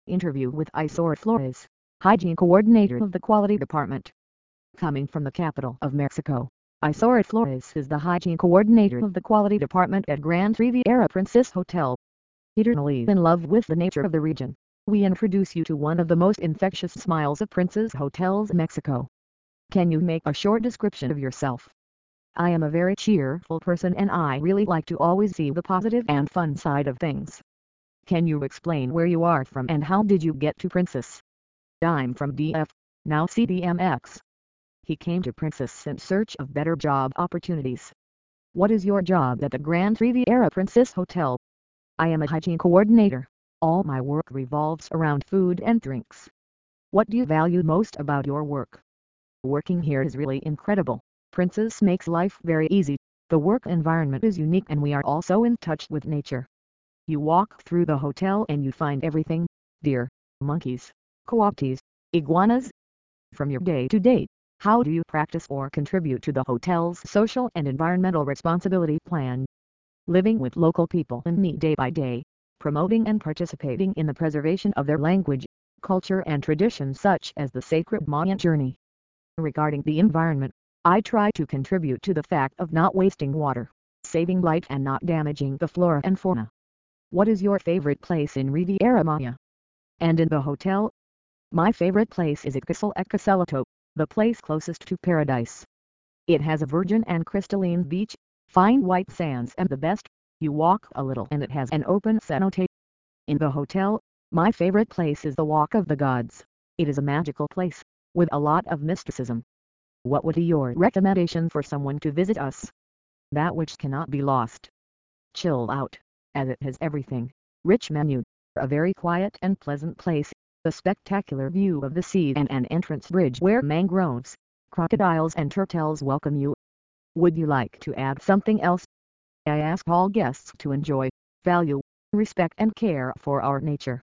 Interview with Isor Flores, Hygiene Coordinator of the Quality Department. Coming from the capital of Mexico, Isor Flores is the Hygiene Coordinator of the Quality Department at Grand Riviera Princess Hotel. Eternally in love with the nature of the region, we introduce you to one of the most infectious smiles of Princess Hotels Mexico. Can you make a short description of yourself? I am a very cheerful person and I really like to always see the positive and fun side of things. Can you explain where you are from and how did you get to Princess? I'm from DF, now CDMX. He came to Princess in search of better job opportunities. What is your job at the Grand Riviera Princess Hotel? I am a hygiene coordinator. All my work revolves around food and drinks. What do you value most about your work? Working here is really incredible. Princess makes life very easy. The work environment is unique and we are also in touch with nature. You walk through the hotel and you find everything: deer, monkeys, coatis, iguanas. From your day-to-day, how do you practice or contribute to the hotel's social and environmental responsibility plan? Living with local people in need day by day, promoting and participating in the preservation of their language, culture and traditions such as the sacred Mayan journey. Regarding the environment, I try to contribute to the fact of not wasting water, saving light and not damaging the flora and fauna. What is your favorite place in Riviera Maya? And in the hotel? My favorite place is Ixcal Ecacelato, the place closest to paradise. It has a virgin and crystalline beach, fine white sands and the best, you walk a little and it has an open cenote. In the hotel, my favorite place is the Walk of the Gods. It is a magical place, with a lot of mysticism. What would be your recommendation for someone to visit us? That which cannot be lost. Chill out, as it has everything. Rich menu, a very quiet and pleasant place, a spectacular view of the sea and an entrance bridge where mangroves, crocodiles and turtles welcome you. Would you like to add something else? I ask all guests to enjoy, value, respect and care for our nature.